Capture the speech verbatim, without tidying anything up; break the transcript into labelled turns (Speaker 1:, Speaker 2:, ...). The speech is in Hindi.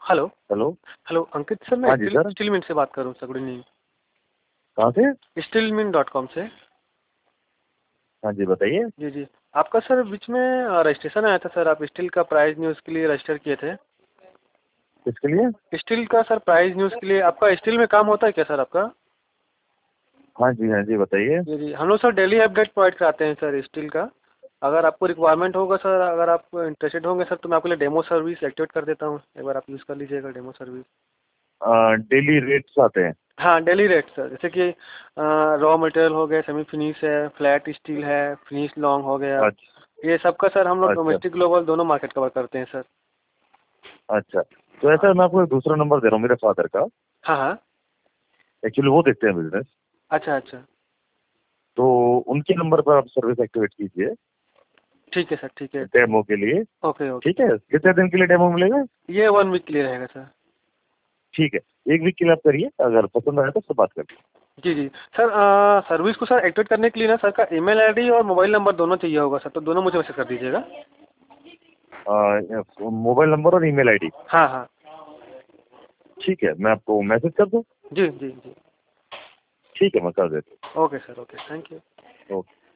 Speaker 1: Hello.
Speaker 2: Hello.
Speaker 1: Hello Ankit sir, मैं
Speaker 2: हाँ जी सर।
Speaker 1: स्टीलमिंट से बात कर रहा हूँ सर। Good evening.
Speaker 2: कहाँ से?
Speaker 1: स्टीलमिंट डॉट कॉम से।
Speaker 2: हाँ जी बताइए।
Speaker 1: जी जी। आपका सर बीच में रजिस्ट्रेशन आया था सर, आप स्टील का प्राइस न्यूज़ के लिए रजिस्टर किए थे।
Speaker 2: किसके लिए?
Speaker 1: स्टील का सर प्राइस न्यूज़ के लिए। आपका स्टील में काम होता है क्या सर आपका?
Speaker 2: हाँ जी हाँ जी बताइए।
Speaker 1: जी जी, हम लोग सर डेली अपडेट प्रोवाइड कराते हैं सर स्टील का। अगर आपको रिक्वायरमेंट होगा सर, अगर आप इंटरेस्टेड होंगे सर, तो मैं आपके लिए डेमो सर्विस एक्टिवेट कर देता हूँ। एक बार आप यूज़ कर लीजिएगा डेमो सर्विस।
Speaker 2: डेली रेट्स आते हैं?
Speaker 1: हाँ डेली रेट सर, जैसे कि रॉ मटेरियल हो गया, सेमी फिनिश है, फ्लैट स्टील है, फिनिश लॉन्ग हो गया,
Speaker 2: अच्छा
Speaker 1: ये सबका सर हम लोग
Speaker 2: अच्छा
Speaker 1: डोमेस्टिक ग्लोबल दोनों मार्केट कवर करते हैं सर।
Speaker 2: अच्छा। तो ऐसा है, मैं आपको एक दूसरा नंबर दे रहा हूँ मेरे फादर का।
Speaker 1: हाँ हाँ।
Speaker 2: एक्चुअली वो देखते हैं बिजनेस,
Speaker 1: अच्छा अच्छा।
Speaker 2: तो उनके नंबर पर आप सर्विस एक्टिवेट कीजिए
Speaker 1: ठीक है सर, ठीक है।
Speaker 2: डेमो के लिए।
Speaker 1: Okay okay.
Speaker 2: ठीक है, कितने दिन के लिए डेमो मिलेगा?
Speaker 1: ये वन वीक के लिए रहेगा सर।
Speaker 2: ठीक है, एक वीक के लिए आप करिए, अगर पसंद आया तो उससे बात करते
Speaker 1: जी जी सर, आ, सर्विस को सर एक्टिवेट करने के लिए ना सर का ईमेल आईडी और मोबाइल नंबर दोनों चाहिए होगा सर, तो दोनों मुझे मैसेज कर दीजिएगा।
Speaker 2: हैं। मोबाइल नंबर और ईमेल आईडी?
Speaker 1: हाँ हाँ।
Speaker 2: ठीक है, मैं आपको मैसेज कर दूँ?
Speaker 1: जी जी जी।
Speaker 2: ठीक है, मैं कर देता
Speaker 1: okay sir, okay, thank you.
Speaker 2: हूँ। ओके।